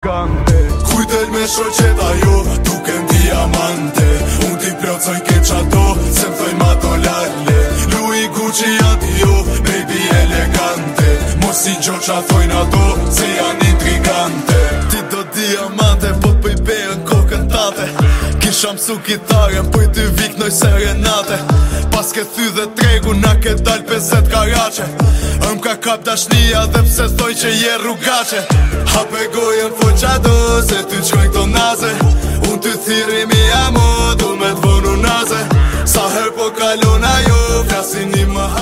Kujtel me shoqeta jo, duken diamante. Unë t'i plocoj ke qato, se m'thoj ma to lalle. Louis Gucci adio, baby elegante. Mos i gjo qa thojnë ato, se janë intrigante. Ti do diamante, po t'pëj berën kokën tate. Kisha msu gitaren, po i ty vik noj serenate. Pas ke thy dhe tregu, na ke dal 50 karache. Ka kap dashnia dhe pse thoj që je rrugache. Hape gojen fo qado, se ty qoj këto naze. Unë ty thiri mi amo, du me t'vonu naze. Sa her po kalon ajo, flasin një më